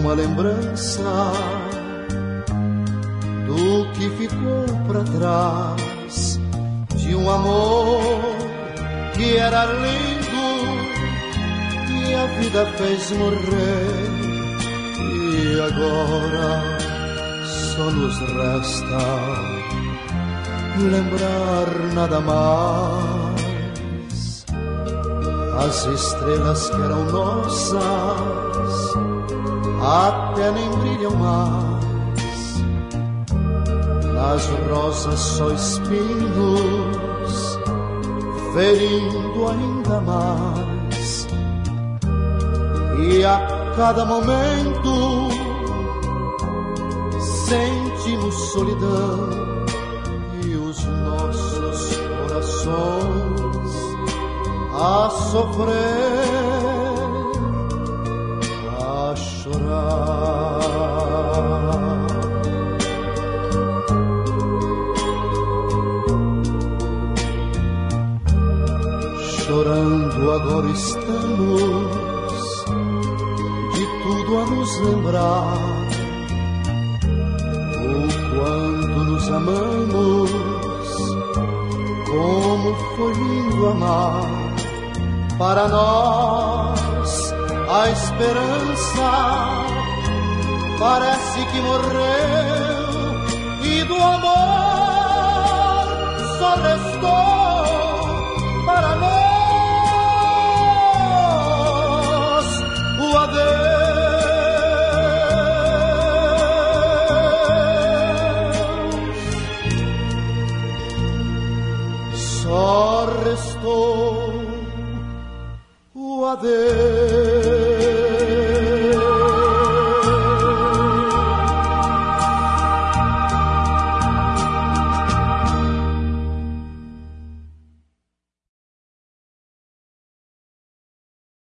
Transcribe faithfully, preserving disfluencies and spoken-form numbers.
uma lembrança do que ficou pra trás, de um amor que era lindo e a vida fez morrer. E agora só nos resta lembrar nada mais. As estrelas que eram nossas até nem brilham mais. Nas rosas só espinhos, ferindo ainda mais. E a cada momento sentimos solidão e os nossos corações a sofrer, a chorar. Chorando agora estamos, de tudo a nos lembrar, o quanto nos amamos, como foi lindo amar. Para nós a esperança parece que morreu, e do amor só restou para nós o adeus. Só restou o adeus.